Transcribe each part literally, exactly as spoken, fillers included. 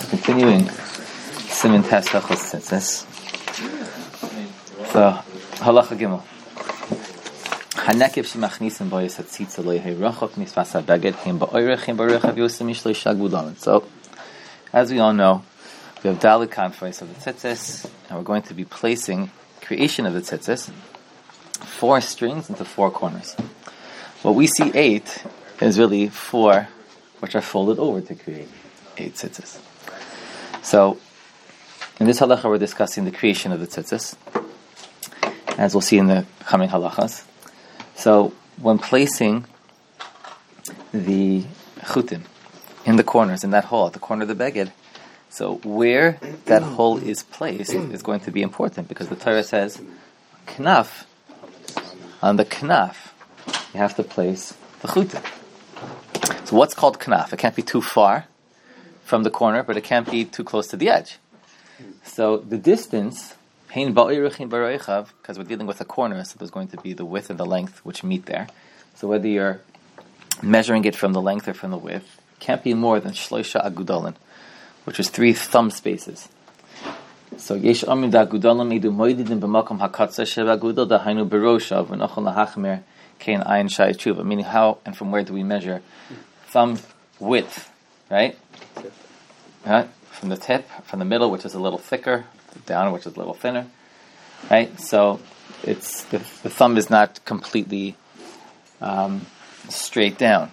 Continuing, Siman Tes Hilchos Tzitzis. So, Halacha Gimel. Hanekev shemachnisim bo yisatzitza lo yehi rachok misvas habeged him ba'oirech him ba'oirech havyusim ish lo yishag budamin. So, as we all know, we have Dalit Kanfos of the tzitzis, and we're going to be placing creation of the tzitzis, four strings into four corners. What we see eight is really four, which are folded over to create eight tzitzis. So, in this halacha, we're discussing the creation of the tzitzis, as we'll see in the coming halachas. So, when placing the chutim in the corners, in that hole, at the corner of the beged, so where that hole is placed is going to be important, because the Torah says, knaf, on the knaf, you have to place the chutim. So what's called knaf? It can't be too far from the corner, but it can't be too close to the edge. So the distance, because we're dealing with a corner, so there's going to be the width and the length which meet there. So whether you're measuring it from the length or from the width, it can't be more than shloisha agudalin, which is three thumb spaces. So yesh amin da agudalim idu moedidim b'makom hakatza sheva agudal da hainu beroshav v'nochol lahachmer kein ayin shai tshuva. Meaning, how and from where do we measure thumb width, right? Right? From the tip, from the middle, which is a little thicker, down, which is a little thinner, right? So it's the, the thumb is not completely um, straight down.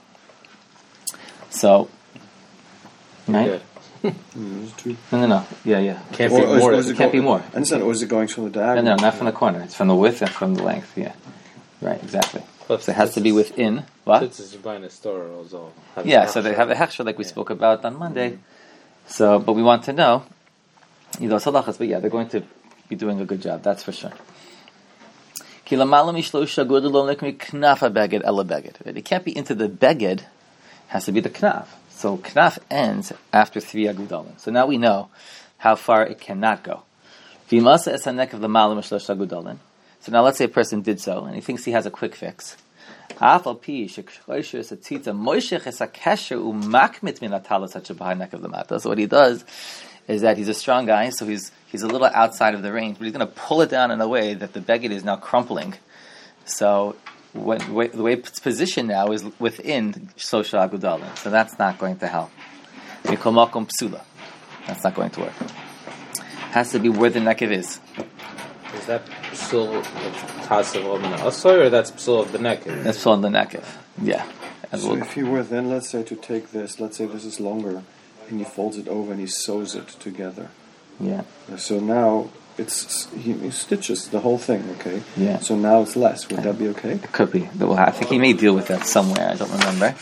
So, right? Mm, no, no, no. Yeah, yeah. Can't or, be more. It, it can't go, be more. I understand. Or is it going from the diagonal? No, no, not from the corner. It's from the width and from the length. Yeah, right, exactly. Plus, so it has to be within. What? Tzitzis you buy in a store also. Yeah, so they have a hechsher like we yeah. spoke about on Monday. So, but we want to know, you know, salachas. But yeah, they're going to be doing a good job. That's for sure. It can't be into the beged. It has to be the knaf. So knaf ends after three agudalim. So now we know how far it cannot go. So now let's say a person did so, and he thinks he has a quick fix. So what he does is that he's a strong guy, so he's he's a little outside of the range, but he's going to pull it down in a way that the beged is now crumpling. So when, the way it's positioned now is within Shloshah Agudalim. So that's not going to help. Mikol Makom Psula. That's not going to work. Has to be where the nekev is. Is that psul of tasav of the asay, or that's psul of the nekev? That's psul of the nekev. Yeah. And so we'll, if he were then, let's say, to take this, let's say this is longer, and he folds it over and he sews it together. Yeah. So now it's he, he stitches the whole thing. Okay. Yeah. So now it's less. Would that be okay? It could be. We'll have, I think he may deal with that somewhere. I don't remember.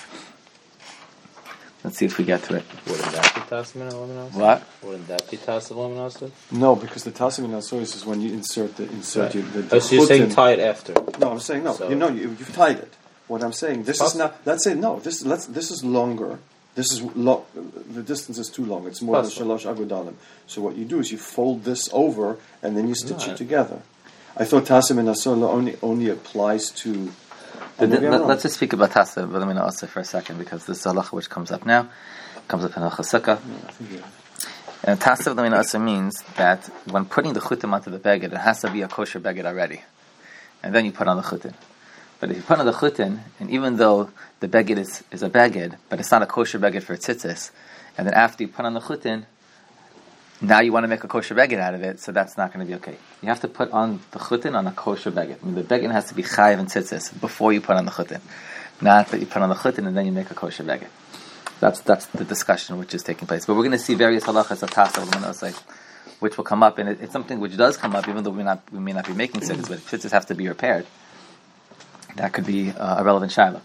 Let's see if we get to it. Wouldn't that be tasav and luminosity? What? Wouldn't that be tasav luminosity? No, because the tasav and luminosity is when you insert the insert right. you, the, the oh, so you're saying tie it after? No, I'm saying no. So you know, you, you've tied it. What I'm saying, this is not. Let's say no. This let's this is longer. This is lo- the distance is too long. It's more Possible. than shalosh agudalim. So what you do is you fold this over and then you stitch no, it together. I thought tasim and asola only only applies to. The, the, let, let's just speak about tasim, but I'm going to ask for a second, because this halacha which comes up now comes up in Halacha Sukkah. Yeah, and tasim l'minasa means that when putting the chutim onto the beged, it has to be a kosher beged already, and then you put on the chutin. But if you put on the chutin, and even though the beged is, is a beged, but it's not a kosher beged for tzitzis, and then after you put on the chutin, now you want to make a kosher beged out of it, so that's not going to be okay. You have to put on the chutin on a kosher beged. I mean, the beged has to be chayiv and tzitzis before you put on the chutin, not that you put on the chutin and then you make a kosher beged. That's that's the discussion which is taking place. But we're going to see various halachas of tasav l'manosai, which will come up, and it, it's something which does come up, even though we not we may not be making tzitzis, but tzitzis have to be repaired. That could be uh, a relevant shaila.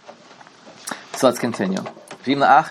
So let's continue. So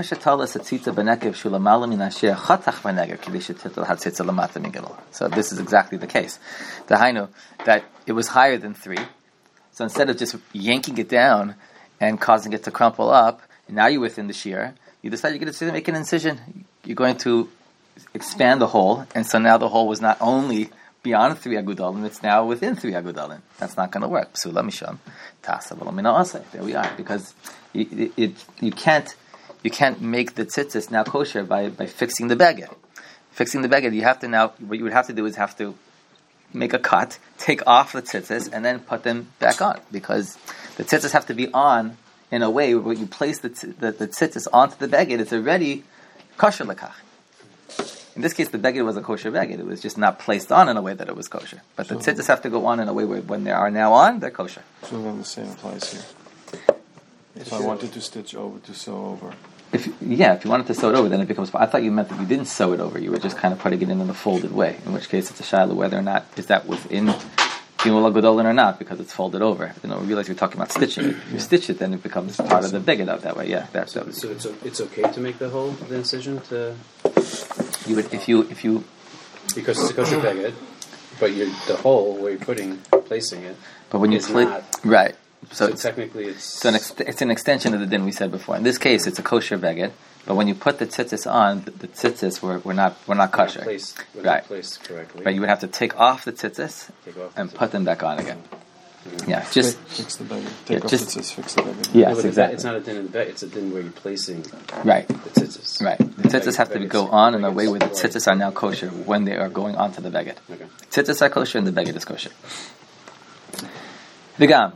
this is exactly the case. The hainu, that it was higher than three. So instead of just yanking it down and causing it to crumple up, and now you're within the shear, you decide you're going to make an incision. You're going to expand the hole, and so now the hole was not only beyond three agudalim, it's now within three agudalim. That's not going to work. Psula misham tasav l'minaseh. There we are, because you, it, you can't you can't make the tzitzis now kosher by, by fixing the beged. Fixing the beged, you have to now, what you would have to do is have to make a cut, take off the tzitzis, and then put them back on, because the tzitzis have to be on in a way where you place the t- the, the tzitzis onto the beged, it's already kosher lekach. In this case, the beged was a kosher beged. It was just not placed on in a way that it was kosher. But the tzitzis have to go on in a way where when they are now on, they're kosher. So then the same applies here. If I wanted to stitch over, to sew over. If yeah, if you wanted to sew it over, then it becomes. I thought you meant that you didn't sew it over. You were just kind of putting it in in a folded way. In which case, it's a shiloh whether or not is that within Gimel HaGadolin or not, because it's folded over. You know, realize you're talking about stitching it. If you stitch it, then it becomes part of the beged of that way. Yeah, that's so. So it's it's okay to make the hole, the incision to. You would if you if you because it's a kosher beged, but you're, the hole where you're putting placing it. But when you put right. So, so it's, technically, it's so an ex- it's an extension of the din we said before. In this case, it's a kosher beged, but when you put the tzitzis on, the, the tzitzis were, were not were not kosher, placed, right? Placed correctly. Right, you would have to take off the tzitzis off and the put them back on again. Mm-hmm. Yeah, just fix the beged. Take yeah, off just, the tzitzis, fix the beged. Yes, no, exactly. It's not a din in the beged; it's a din where you're placing right the tzitzis. Right, the tzitzis have to be, go on in a way where the tzitzis are now kosher when they are going onto the beged. Okay. Tzitzis are kosher and the beged is kosher. V'gam,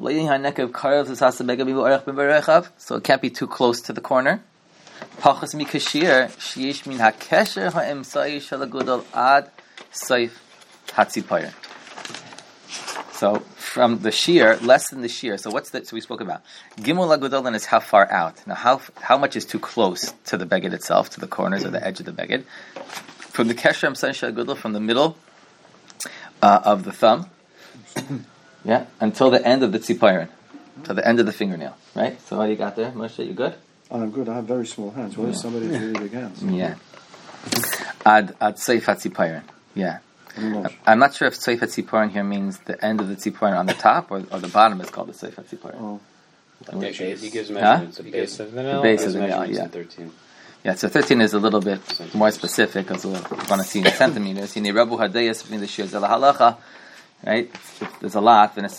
so it can't be too close to the corner. Pachas mikashir sheyesh min hakesher ha'emsai shel hagudol ad seif hatzipayr. So from the shear, less than the shear. So what's that? So we spoke about Gimel HaGadolin is how far out. Now, how how much is too close to the beged itself, to the corners or the edge of the beged? From the kesher ha'emsai shel hagudol, from the middle uh, of the thumb. Yeah, until the end of the tzipayin, to the end of the fingernail, right? So what you got there, Moshe? You good? I'm good. I have very small hands. What yeah. if somebody has really big hands? Yeah. Ad ad seif hatzipayin. Yeah. I'm, I'm not sure if seif hatzipayin here means the end of the tzipayin on the top or, or the bottom is called the seif hatzipayin. Oh. Okay, he gives measurements. Huh? The base of the nail. The base of the nail. Yeah. thirteen. Yeah, so thirteen is a little bit more specific because we want to see in centimeters. You need Rabu Hadayas between the shears of the halacha. Right, there's a lot. Or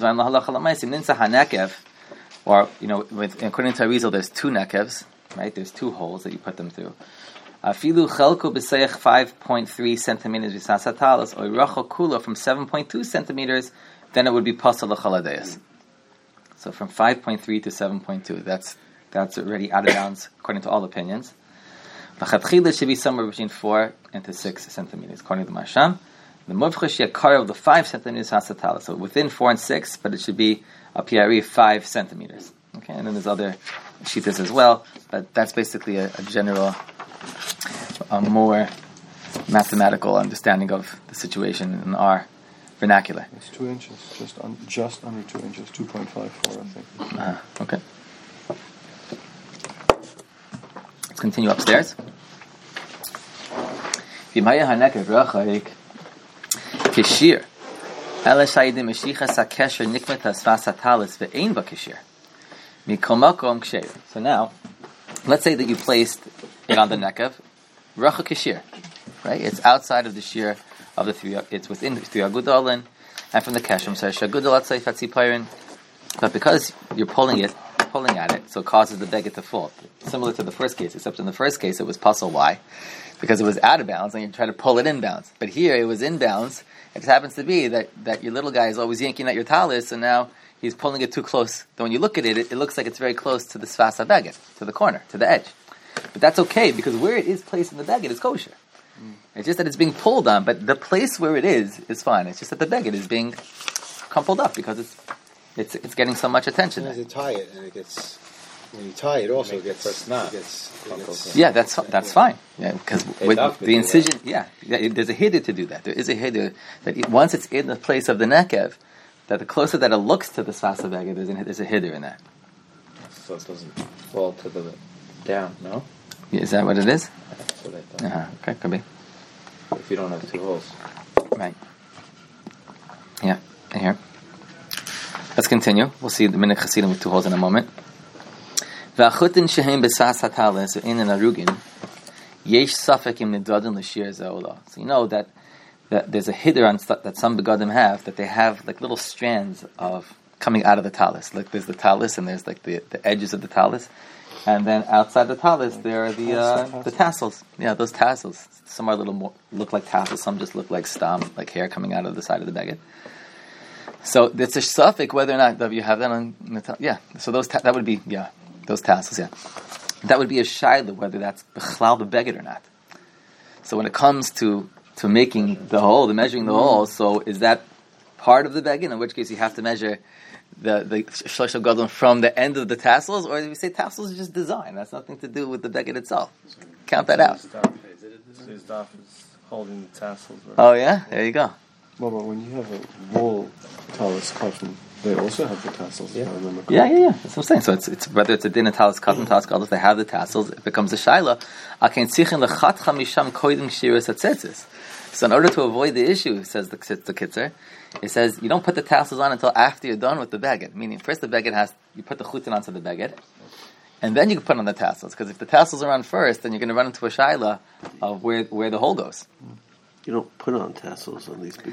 you know, with, according to Arizal, there's two nekevs. Right, there's two holes that you put them through. Afilu chelku b'seich five point three centimeters v'sasatalos or racha kula from seven point two centimeters, then it would be pasal l'chaladayas. So from five point three to seven point two, that's that's already out of bounds according to all opinions. V'chatchila should be somewhere between four and to six centimeters according to Masham. The muvchash yakar of the five centimeters hasatala, so within four and six, but it should be a piari five centimeters. Okay, and then there's other shitas as well, but that's basically a, a general, a more mathematical understanding of the situation in our vernacular. It's two inches, just un, just under two inches, two point five four, I think. Uh, okay. Let's continue upstairs. Kishir. So now, let's say that you placed it on the nekev, racha kishir, right? It's outside of the shear of the three. It's within the three agudolin, and from the keshem says shagudol atzayif atzipayin. But because you're pulling it, pulling at it, so it causes the beged to fall. Similar to the first case, except in the first case it was puzzle. Why? Because it was out of bounds, and you try to pull it in bounds. But here it was in bounds. It just happens to be that, that your little guy is always yanking at your talis, and now he's pulling it too close. Then when you look at it, it, it looks like it's very close to the svasa beged, to the corner, to the edge. But that's okay, because where it is placed in the beged is kosher. Mm. It's just that it's being pulled on, but the place where it is is fine. It's just that the beged is being crumpled up because it's it's it's getting so much attention. As you tie it, and it gets when you tie it, also it gets, it's not. It gets, it gets yeah, that's that's fine. Yeah, because with the incision, yeah, yeah, there's a hider to do that. There is a hider that it, once it's in the place of the nekev, that the closer that it looks to the svasa beged, there's, there's a hider in that. So it doesn't fall to the down. No, is that what it is? That's what I thought. Uh-huh. Okay, could be. If you don't have two holes, right? Yeah, and here. Let's continue. We'll see the minute chasidim with two holes in a moment. V'achutin shehem b'sas hatalis in an arugin yesh safek im nidradin l'shir zeolah. So you know that, that there's a hider on st- that some begadim have, that they have like little strands of coming out of the talis. Like there's the talis and there's like the, the edges of the talis. And then outside the talis, there are the uh, the tassels. Yeah, those tassels. Some are a little more look like tassels. Some just look like stam, like hair coming out of the side of the beged. So it's a suffix whether or not you have that on the ta- yeah. So those ta- that would be yeah those tassels yeah. That would be a shaila whether that's b'chlal the beged or not. So when it comes to to making the hole, the measuring the hole, so is that part of the beged? In which case you have to measure the the shlosh gadol from the end of the tassels, or if we say tassels is just design, that's nothing to do with the beged itself. Count that out. His daf is holding the tassels. Right? Oh yeah, there you go. Well, but when you have a wall talis cotton, they also have the tassels. Yeah. If I remember Yeah, yeah, yeah. That's what I'm saying. So it's it's whether it's a din of talis cotton, talis gadol, if they have the tassels, it becomes a shaila. Akein tzichin lechat chamisham koydem shiras atzetzis. So in order to avoid the issue, says the, the Kitzer, it says you don't put the tassels on until after you're done with the beged. Meaning, first the beged has, you put the chutin onto the beged, and then you can put on the tassels. Because if the tassels are on first, then you're going to run into a shaila of where where the hole goes. You don't put on tassels on these big.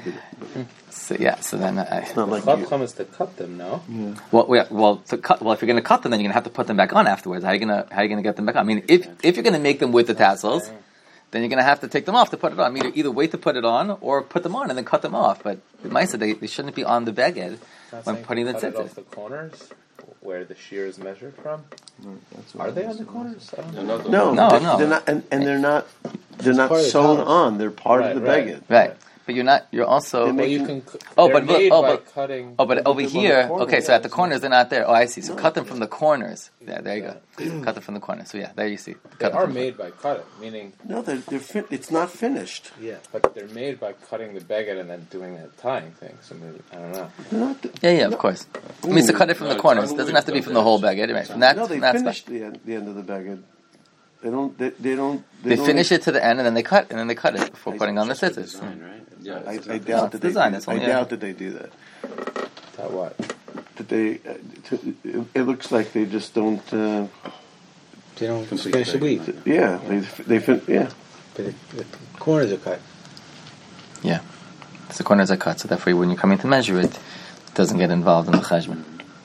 So yeah, so then I, It's not like The you. chacham is to cut them, no? Yeah. well, well, well, to cut, well, if you're going to cut them, then you're going to have to put them back on afterwards. How are you going to how are you going to get them back on? I mean, if if you're going to make them with the tassels, then you're going to have to take them off to put it on. I mean, either wait to put it on or put them on and then cut them off. But the Maisa, they, they shouldn't be on the beged Not when saying putting the cut it off tzitzis. the corners where the shear is measured from. No, that's what Are it they is. on the corners? I don't No, know. not the- No, No, they're, no. they're not, and, and they're not. They're not part of the sewn talus. on. They're part Right, of the right. beged. Right. But you're not, you're also... They Well, make you them- can. cu- Oh, they're but look- made oh, by but- cutting. Oh, but over them on the here, corners. okay, so at the corners they're not there. Oh, I see. So cut them from the corners. Yeah, there you go. Cut them from the corners. So yeah, there you see. They Cut them are from the- made by cutting, meaning, No, they're, they're fin- it's not finished. yeah, but they're made by cutting the beged and then doing that tying thing. So maybe, I don't know. They're not. Yeah, yeah, of course. It means to cut it from the No, corners. It totally doesn't have to be from the whole beged. Right? From that, No, they from that finish spot. the end, the end of the beged. They don't. They, they don't. They don't finish it to the end and then they cut, and then they cut it before putting on the scissors. Design, right? Yeah, I, it's I exactly- doubt it's that they. design, do, it's I only- doubt that they do that. That what? That they. Uh, to, it, it looks like they just don't. Uh, They don't Complete finish the thing. weed, yeah, they. They. Fin- yeah. but the, the corners are cut. Yeah. So the corners are cut, so therefore when you're coming to measure it, it doesn't get involved in the cheshbon.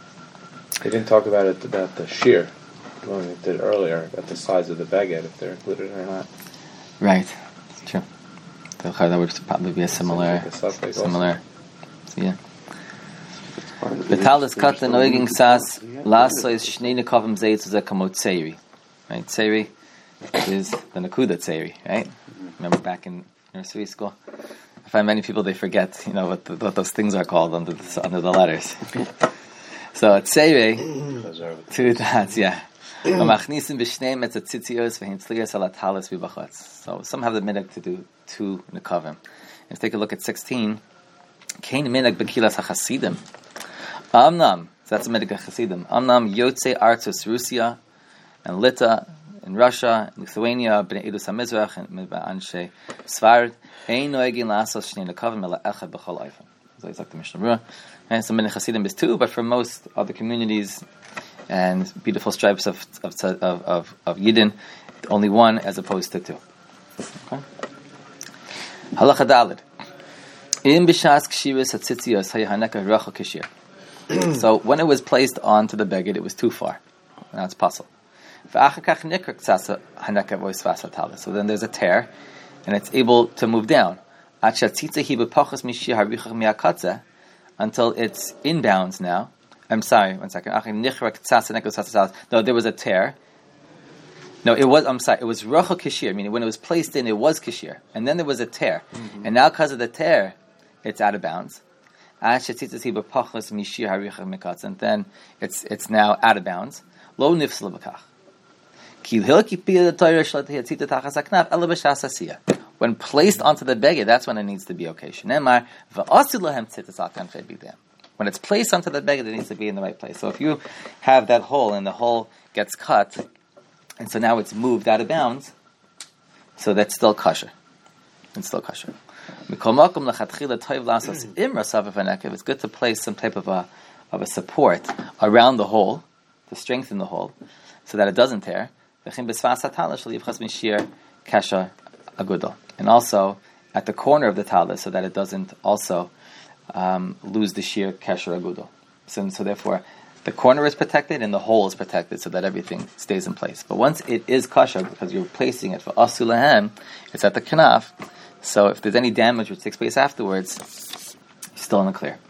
They didn't talk about it about the shear when we did earlier about the size of the baguette if they're included or not. Right. It's true. That would probably be a similar, Like a suffix also. similar. So yeah. Part of it. The They talis just- cut they the just don't noiging use sas it. lasso is shnei nekavim zayitz is a kamot tzeiri. Right? Tzeiri is the nakuda tzeiri. Right? Remember back in nursery school? I find many people they forget, you know, what, the, what those things are called under the, under the letters. So a tzeiri, two dots, yeah. V'machnisim b'shneim et tzitzios v'hintzlios ala talis v'bachotz. So some have the minhag to do two nekavim. Let's take a look at sixteen. Kain minhag b'kilas hachasidim. Amnam, so that's a minhag hachasidim. Amnam yotze artus Russia and Lita in Russia, Lithuania, b'nei Edus HaMizrach, and Anshe Svard. Ein noegin lasos shnei nekavim ela echad b'chol eifim. So it's like the Mishnah Berurah. And some minhag hasidim is two, but for most other communities and beautiful stripes of of of of, of Yidden, only one as opposed to two. Okay. Halacha Daled. In b'shas kshiris hatzitzios hayahaneka racha kishir. So when it was placed onto the beged, it was too far. Now it's possible. So then there's a tear, and it's able to move down until it's inbounds now. I'm sorry, one second. No, there was a tear. No, it was, I'm sorry, it was Rocha Kishir, meaning when it was placed in, it was Kishir. And then there was a tear. Mm-hmm. And now because of the tear, it's out of bounds. And then it's it's now out of bounds. Lo nifsel b'kach. When placed onto the beged, that's when it needs to be okay. When it's placed onto the beged, it needs to be in the right place. So if you have that hole and the hole gets cut, and so now it's moved out of bounds, so that's still kosher. It's still kosher. It's good to place some type of a of a support around the hole to strengthen the hole, so that it doesn't tear. And also at the corner of the talis, so that it doesn't also um, lose the sheer kesher agudol. So, so therefore, the corner is protected and the hole is protected so that everything stays in place. But once it is kosher, because you're placing it for asu lahem, it's at the kanaf, so if there's any damage which takes place afterwards, you're still in the clear.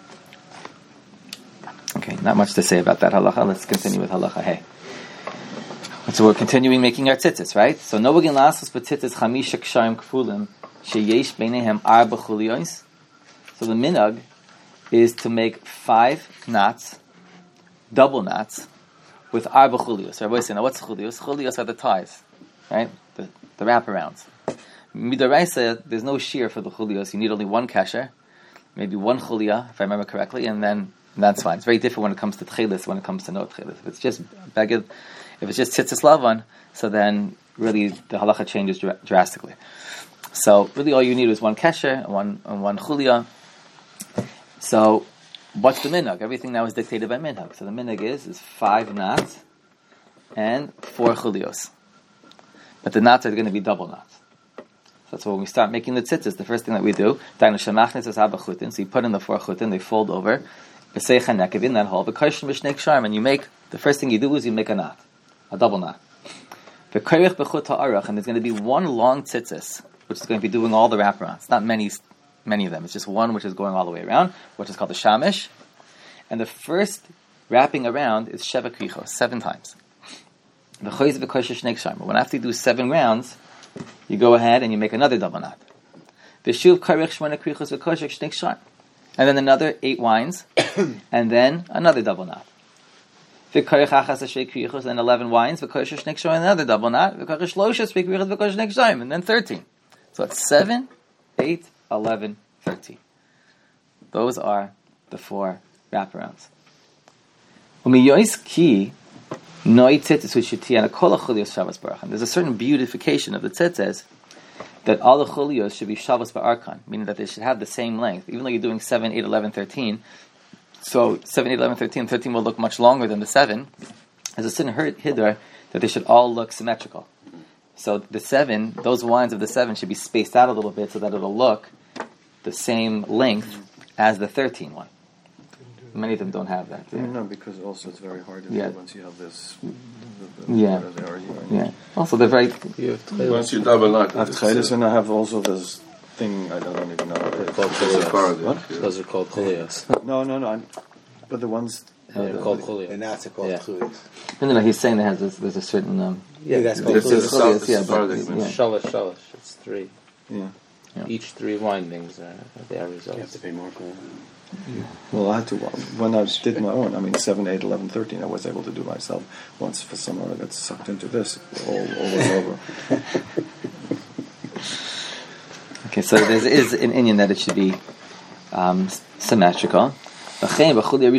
Okay, not much to say about that halacha. Let's continue with halacha hey. So we're continuing making our tzitzis, right? So novagin lasos b'tzitzis chamisha ksharim kfulim sheyesh beinehem arba chuliyos. So the minhag is to make five knots, double knots, with arba chuliyos. Everybody say, now what's chuliyos? Chuliyos are the ties, right? The, the wraparounds. Midaraisa, there's no shear for the chuliyos. You need only one kesher, maybe one chuliyah, if I remember correctly, and then and that's fine. It's very different when it comes to tchelis, when it comes to no tchelis. If it's just beged, if it's just tzitzis lavan, so then really the halacha changes dr- drastically. So really all you need is one kesher and one and one chuliyah. So what's the minhag? Everything now is dictated by minhag. So the minhag is is five knots and four chuliyos. But the knots are going to be double knots. So that's when we start making the tzitzis. The first thing that we do, so you put in the four chutin, they fold over. In that hole, and you make, the first thing you do is you make a knot, a double knot. And there's going to be one long tzitzis, which is going to be doing all the wraparounds. It's not many, many of them. It's just one which is going all the way around, which is called the shamish. And the first wrapping around is sheva krichos, seven times. When after you do seven rounds, you go ahead and you make another double knot. And then another eight wines, and then another double knot. And eleven wines, and another double knot, and then thirteen. So it's seven, eight, eleven, thirteen. Those are the four wraparounds. And there's a certain beautification of the tzitzis, that all the chuliyos should be shavos ba'arkan, meaning that they should have the same length, even though you're doing seven, eight, eleven, thirteen. So seven, eight, eleven, thirteen, thirteen will look much longer than the seven. There's a certain hiddur that they should all look symmetrical. So the seven, those wines of the seven should be spaced out a little bit so that it'll look the same length as the thirteen one. Many of them don't have that. Yeah. No, because also it's very hard to yeah. do once you have this. The, the, yeah. They are, you know, yeah. Also, they're very. You have Once you double knot, I have tchelis, and I have also this thing. I don't even know. They're called chuliyos. What? Those are called chuliyos. No, no, no. I'm, but the ones. No, they're called chuliyos. And that's called Yeah. chuliyos. No, no, no, he's saying there has this, there's a certain. Um, Yeah, that's called This is chuliyos. the south, chuliyos, yeah, this is but- farther. yeah. Shalosh, shalosh. It's three. Yeah. Yeah. Each three windings are the results. You have to pay more for it. Well, I had to when I did my own. I mean, seven, eight, eleven, thirteen. I was able to do myself. Once for someone I got sucked into this, all all was over. Okay, so there is an inyan that it should be um, symmetrical. So by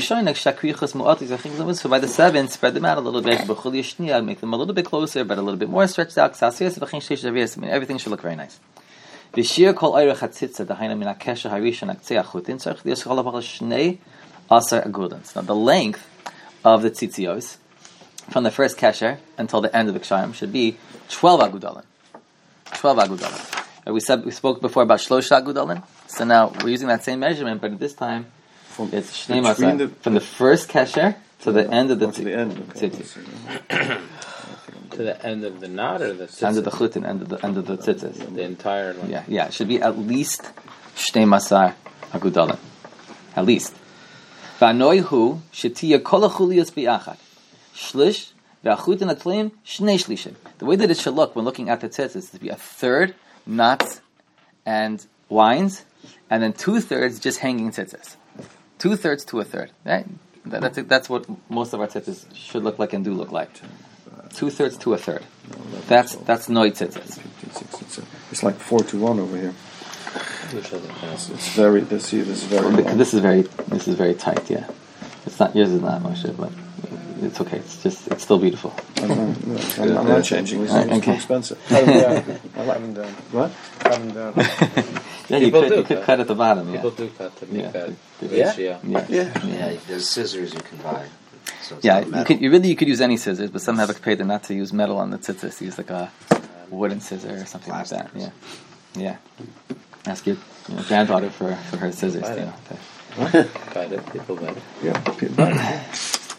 the seven, spread them out a little bit. Make them a little bit closer, but a little bit more stretched out. I mean, everything should look very nice. V'shir kol oirech hatzitza dahaina min hakesher harishon haktzei achutin tzarich liyos chol havachal shnei asar agudans. Now the length of the tzitzios from the first kesher until the end of the kshayim should be twelve agudalin. Twelve agudalin. And we said we spoke before about shlosh agudalin. So now we're using that same measurement, but this time From, it's shnei masar from the first kesher to the end of the oh, to the end. Okay. tzitzi. To the end of the knot or the tzitzis? End of the chutin, end of the end of the tzitzis. The entire length. Yeah, yeah. It should be at least shnei masar agudalin. At least. V'anoihu shetiya kol hachuliyos bi'achad. Shlish v'achutin atleim shnei shlishim. The way that it should look when looking at the tzitzis is to be a third knots and wines, and then two thirds just hanging tzitzis. Two thirds to a third. Right? That, that's that's what most of our tzitzis should look like and do look like. Two thirds to a third. That's that's noi tzitzis. It's like four to one over here. Which doesn't count. It's, it's very. This here is very. Well, long. this is very this is very tight. Yeah, it's not yours is not Moshe, but it's okay. It's just it's still beautiful. I'm, not, no, I'm, I'm not changing. It's, Right, it's too okay. expensive. Cut them down. I like them down. What? Cut them down. Yeah, you People could do you could cut. cut at the bottom. Yeah, People do cut to make Yeah. that Yeah. ratio. yeah, Yeah. Yeah, there's scissors you can buy. So it's yeah. not You metal. could you really you could use any scissors, but some have a paid not to use metal on the tzitzis. Use like a wooden scissor or something like that. Yeah, yeah. Ask your you know, granddaughter for, for her scissors. Buy You them. know, to- Buy it. People buy it. Yeah.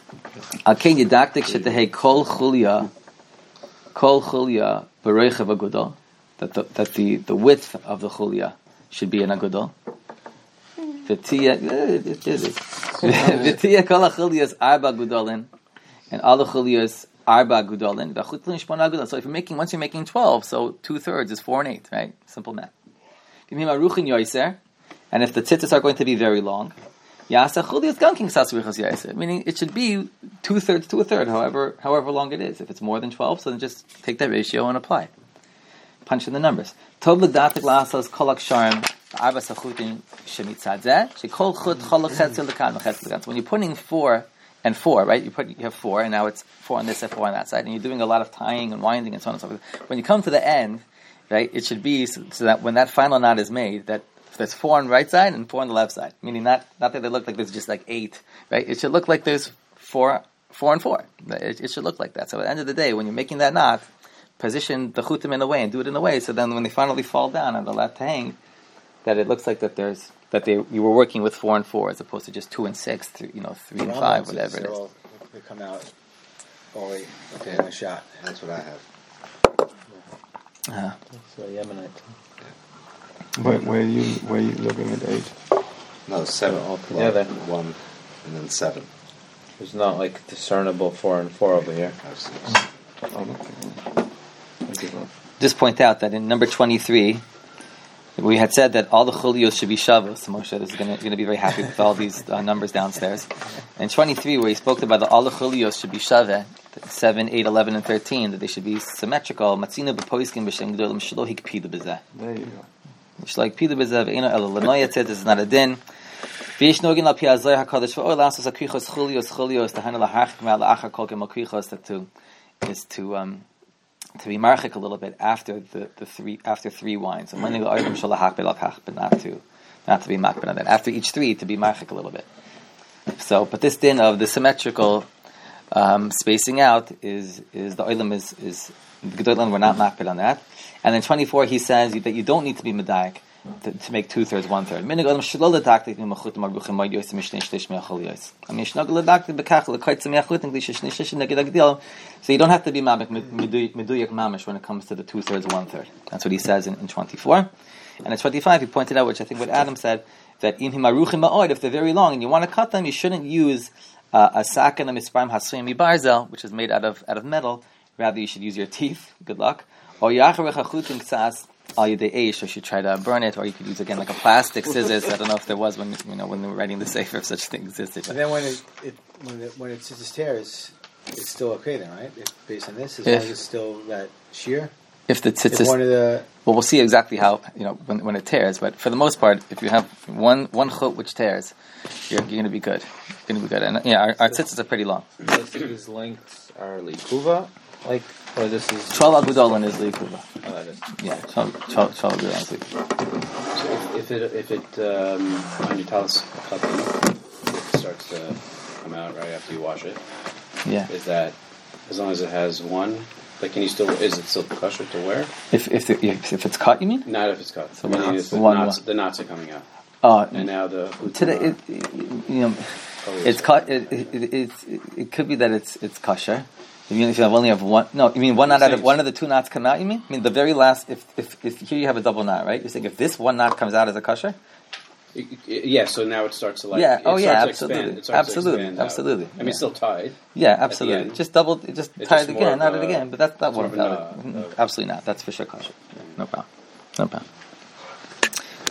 Al ken yidaktik shetehei kol chulya, kol chulya b'reichav agudol. That the that the, the width of the chulya should be an agudol. V'tiya v'tiya kol chulyas arba agudolin, and all the chulyas arba agudolin. V'chutlin shmona agudol. So if you're making once you're making twelve, so two thirds is four and eight, right? Simple math. Give me maruchin yoiser, and if the tzitzis are going to be very long. Meaning it should be two thirds to a third, however however long it is. If it's more than twelve, so then just take that ratio and apply. Punch in the numbers. So when you're putting four and four, right? You put you have four, and now it's four on this and four on that side, and you're doing a lot of tying and winding and so on and so forth. When you come to the end, right, it should be so, so that when that final knot is made, that there's four on the right side and four on the left side. Meaning not, not that they look like there's just like eight, right? It should look like there's four, four and four. It, it should look like that. So at the end of the day, when you're making that knot, position the chutim in a way and do it in a way so then when they finally fall down and they're left to hang, that it looks like that there's that they you were working with four and four as opposed to just two and six, three, you know, three and five, whatever it is. All, they come out only Okay. in a shot. That's what I have. Uh-huh. So Yemenite. Where, where are you where are you looking at eight? No, seven all together. One, and then seven. There's not like discernible four and four over here. Five, six. Just point out that in number twenty-three, we had said that all the chulios should be shavos. So Moshe is going to be very happy with all these uh, numbers downstairs. And twenty-three, where he spoke about the, all the chulios should be shaveh, seven, eight, eleven, and thirteen, that they should be symmetrical. Matzina b'poiskim b'shem gedolim shelo hikpidu b'zeh. There you go. Shelo hikpidu b'zeh v'eino elo l'noya tzed. This is not a din. V'yesh nogin al pi hazohar hakadosh v'or lasos hakrichos chulios chulios tahana lahachik ma'al la'achar kol kem hakrichos, that to is to um to be marchik a little bit after the, the three after three wines. And when they go oirim shalachach belachach, but not to not to be makbid on that. After each three, to be marchik a little bit. So, but this din of the symmetrical um, spacing out is is the oilim is is the gedolim we're not makbid on that. And then twenty-four, he says that you don't need to be medayik to, to make two thirds, one third. Minig oilim shelo ledaktik mimachutim aruchim moed yosim mishnei shlish me'achol I mean shnog ledaktik bekach lekoitz me'achutim gli shlish shlish neged agdil. So you don't have to be mabek meduyak mamish when it comes to the two thirds, one third. That's what he says in, in twenty-four. And in twenty-five, he pointed out, which I think what Adam said, that in himaruchim ma'od, if they're very long and you want to cut them, you shouldn't use uh, a sakin of misparim hasuyim mibarzel, which is made out of out of metal. Rather, you should use your teeth. Good luck. Or yacharech hachutim ksas al yedei eish, or you should try to burn it, or you could use again like a plastic scissors. I don't know if there was when you know when they were writing the sefer if such thing existed. And then when it, it when it when it scissors tears, it's still okay then, right? If, based on this, as If- long as it's still that shear. If the If tzitzis, one of the well, we'll see exactly how you know when, when it tears. But for the most part, if you have one one chut which tears, you're, you're going to be good. You're going to be good. And yeah, our, our tzitzis are pretty long. Most of these lengths are likuva, like, or this is. Twelve agudolin is likuva. Oh, that is. Yeah, twelve twelve twelve agudolin is likuva. So if, if it if it um, on your talis cutting, it starts to come out right after you wash it. Yeah. Is that as long as it has one? Like, can you still? Is it still kosher to wear? If if the, if, if it's cut, you mean? Not if it's cut. So Meaning one- if the one- knots, one. the knots are coming out, Uh, and now the today, it, it, you know, it's cut. It, it, it, it's- it, it could be that it's it's kosher. You mean if you only have one? No, you mean one knot out of one of the two knots come out? You mean? I mean the very last. If if if here you have a double knot, right? You're saying if this one knot comes out as a kosher? Yeah, so now it starts to like. Yeah, It oh, starts yeah, to absolutely. Expand. It starts to Absolutely, expand out. absolutely, I mean, yeah. it's still tied. Yeah, absolutely. end. Just double, just It's tie just it more again, of knot it a- again. But that's that it's more won't of a valid. knot Mhm. of- Absolutely not. That's for sure kosher. No problem. No problem.